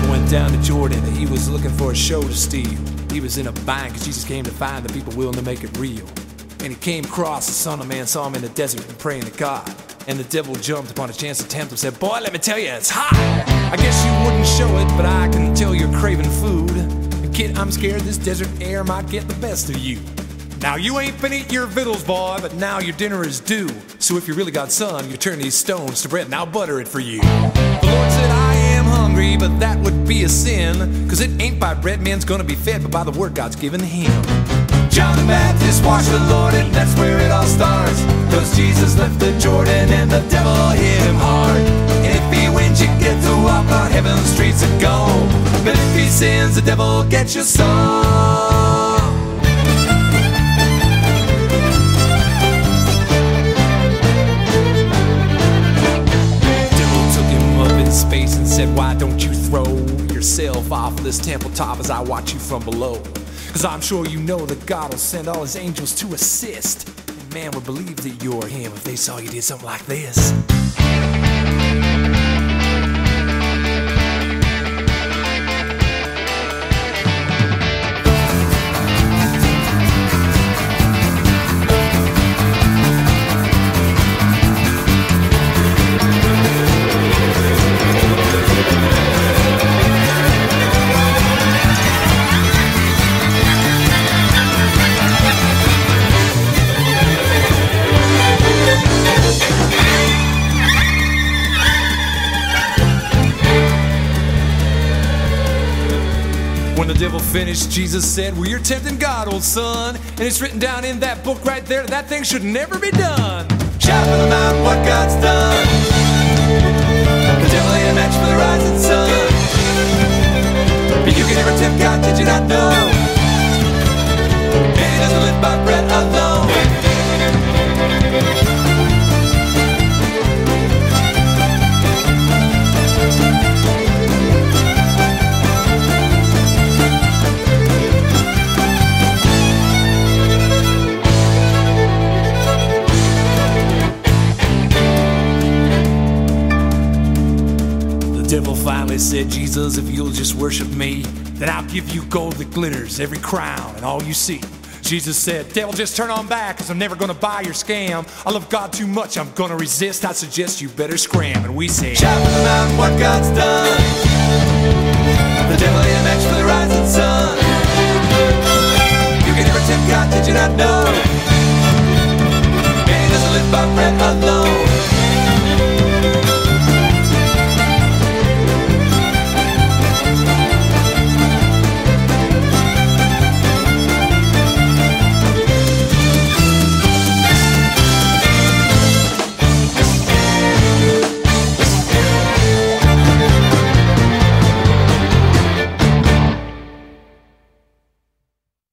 devil went down to Jordan and he was looking for a show to steal. He was in a bind because Jesus came to find the people willing to make it real. And he came across the Son of Man, saw him in the desert and praying to God. And the devil jumped upon a chance to tempt him, said, "Boy, let me tell you, it's hot. I guess you wouldn't show it, but I can tell you're craving food. And kid, I'm scared this desert air might get the best of you. Now you ain't been eating your victuals, boy, but now your dinner is due. So if you really got son, you turn these stones to bread, now butter it for you." The Lord said, "I am hungry, but that would be a sin, 'cause it ain't by bread man's gonna be fed, but by the word God's given him." John the Baptist washed the Lord, and that's where it all starts. 'Cause Jesus left the Jordan and the devil hit him hard. And if he wins, you get to walk on heaven's streets of gold. But if he sins, the devil gets your soul. Space and said, "Why don't you throw yourself off this temple top as I watch you from below? 'Cause I'm sure you know that God will send all his angels to assist, and man would believe that you're him if they saw you did something like this." When the devil finished, Jesus said, "Well, you're tempting God, old son. And it's written down in that book right there that thing should never be done." Shout from the mountain what God's done. The devil ain't a match for the rising sun. But you can never tempt God, did you not know? And he doesn't live by bread alone. The devil finally said, "Jesus, if you'll just worship me, then I'll give you gold that glitters, every crown and all you see." Jesus said, "Devil, just turn on back, 'cause I'm never gonna buy your scam. I love God too much, I'm gonna resist. I suggest you better scram." And we said, "Shout from the mountain what God's done.